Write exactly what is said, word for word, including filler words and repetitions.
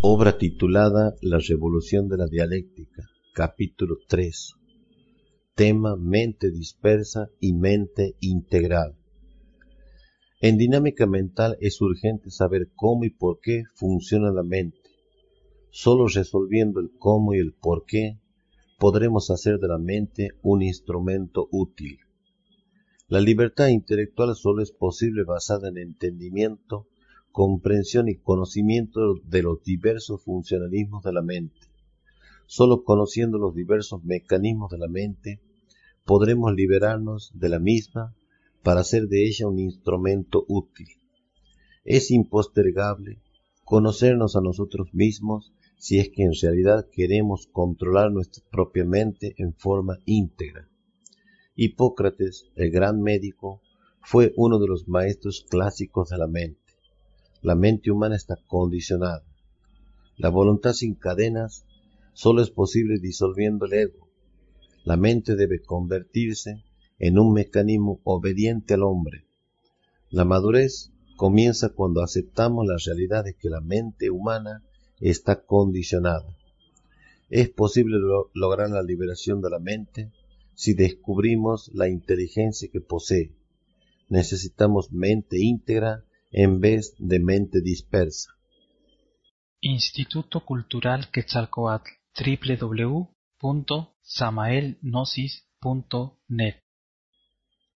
Obra titulada La Revolución de la Dialéctica, capítulo tres. Tema: mente dispersa y mente integral. En dinámica mental es urgente saber cómo y por qué funciona la mente. Solo resolviendo el cómo y el por qué podremos hacer de la mente un instrumento útil. La libertad intelectual solo es posible basada en entendimiento, comprensión y conocimiento de los diversos funcionalismos de la mente. Solo conociendo los diversos mecanismos de la mente podremos liberarnos de la misma para hacer de ella un instrumento útil. Es impostergable conocernos a nosotros mismos si es que en realidad queremos controlar nuestra propia mente en forma íntegra. Hipócrates, el gran médico, fue uno de los maestros clásicos de la mente. La mente humana está condicionada. La voluntad sin cadenas solo es posible disolviendo el ego. La mente debe convertirse en un mecanismo obediente al hombre. La madurez comienza cuando aceptamos la realidad de que la mente humana está condicionada. Es posible lo- lograr la liberación de la mente si descubrimos la inteligencia que posee. Necesitamos mente íntegra en vez de mente dispersa. Instituto Cultural Quetzalcóatl, doble u doble u doble u punto samaelgnosis punto net